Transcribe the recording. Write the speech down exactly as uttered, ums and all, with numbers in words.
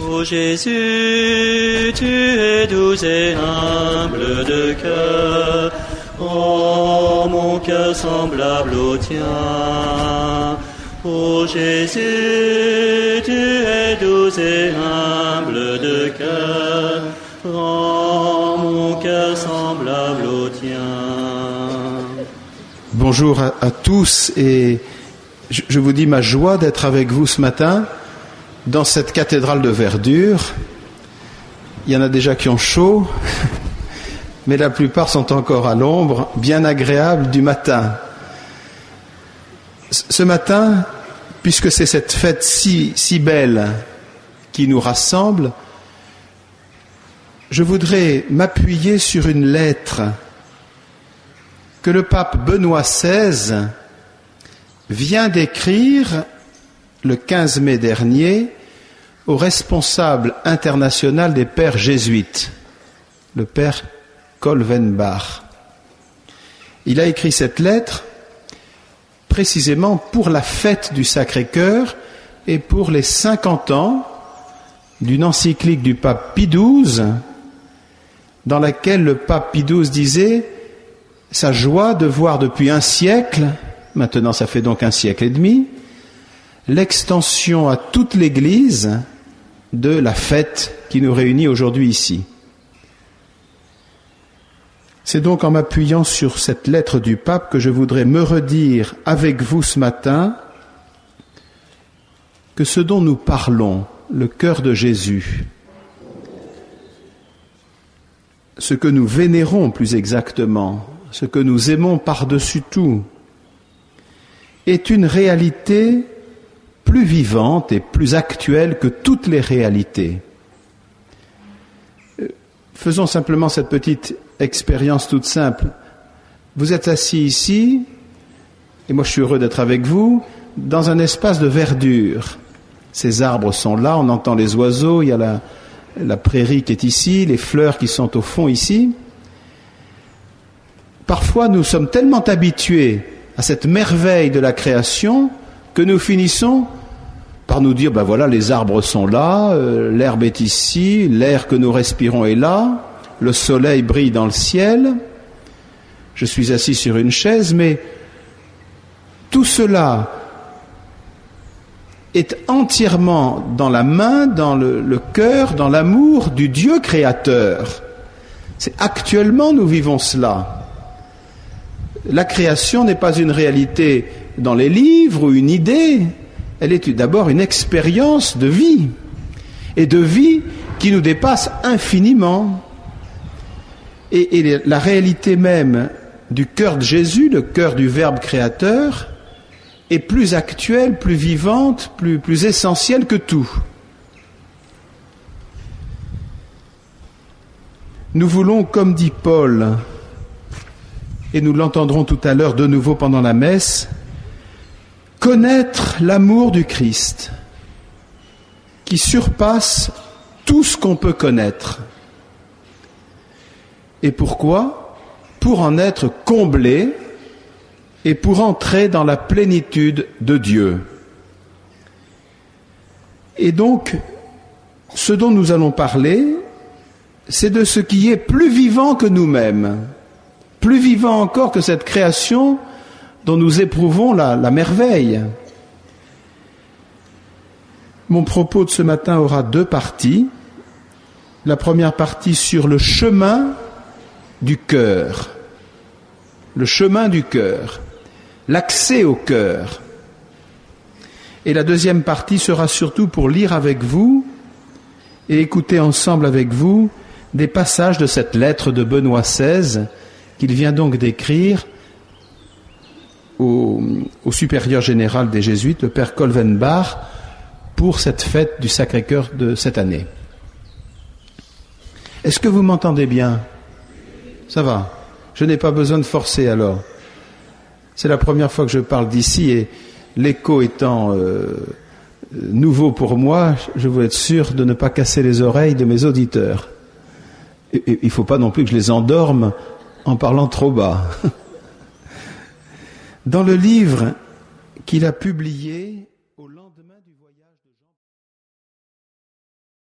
Ô Jésus, tu es doux et humble de cœur, ô mon cœur semblable au tien. Ô Jésus, tu es doux et humble de cœur, rends mon cœur semblable au tien. Bonjour à, à tous et je, je vous dis ma joie d'être avec vous ce matin dans cette cathédrale de verdure. Il y en a déjà qui ont chaud, mais la plupart sont encore à l'ombre, bien agréable du matin. Ce matin, puisque c'est cette fête si, si belle qui nous rassemble, je voudrais m'appuyer sur une lettre que le pape Benoît seize vient d'écrire le quinze mai dernier au responsable international des pères jésuites, le père Kolvenbach. Il a écrit cette lettre précisément pour la fête du Sacré-Cœur et pour les cinquante ans d'une encyclique du pape Pie douze, dans laquelle le pape Pie douze disait sa joie de voir depuis un siècle, maintenant ça fait donc un siècle et demi, l'extension à toute l'Église de la fête qui nous réunit aujourd'hui ici. C'est donc en m'appuyant sur cette lettre du pape que je voudrais me redire avec vous ce matin que ce dont nous parlons, le cœur de Jésus, ce que nous vénérons plus exactement, ce que nous aimons par-dessus tout, est une réalité plus vivante et plus actuelle que toutes les réalités. Faisons simplement cette petite expérience toute simple. Vous êtes assis ici, et moi je suis heureux d'être avec vous, dans un espace de verdure. Ces arbres sont là, on entend les oiseaux, il y a la, la prairie qui est ici, les fleurs qui sont au fond ici. Parfois nous sommes tellement habitués à cette merveille de la création que nous finissons par nous dire, ben voilà, les arbres sont là, euh, l'herbe est ici, l'air que nous respirons est là, le soleil brille dans le ciel, je suis assis sur une chaise, mais tout cela est entièrement dans la main, dans le, le cœur, dans l'amour du Dieu créateur. C'est actuellement nous vivons cela. La création n'est pas une réalité dans les livres ou une idée, elle est d'abord une expérience de vie, et de vie qui nous dépasse infiniment. Et, et la réalité même du cœur de Jésus, le cœur du Verbe créateur, est plus actuelle, plus vivante, plus, plus essentielle que tout. Nous voulons, comme dit Paul, et nous l'entendrons tout à l'heure de nouveau pendant la messe, connaître l'amour du Christ qui surpasse tout ce qu'on peut connaître. Et pourquoi ? Pour en être comblé et pour entrer dans la plénitude de Dieu. Et donc, ce dont nous allons parler, c'est de ce qui est plus vivant que nous-mêmes, plus vivant encore que cette création dont nous éprouvons la, la merveille. Mon propos de ce matin aura deux parties. La première partie sur le chemin du cœur, le chemin du cœur, l'accès au cœur. Et la deuxième partie sera surtout pour lire avec vous et écouter ensemble avec vous des passages de cette lettre de Benoît seize qu'il vient donc d'écrire Au, au supérieur général des Jésuites, le père Kolvenbach, pour cette fête du Sacré-Cœur de cette année. Est-ce que vous m'entendez bien ? Ça va. Je n'ai pas besoin de forcer alors. C'est la première fois que je parle d'ici et l'écho étant euh, nouveau pour moi, je veux être sûr de ne pas casser les oreilles de mes auditeurs. Et, et, il ne faut pas non plus que je les endorme en parlant trop bas. Dans le livre qu'il a publié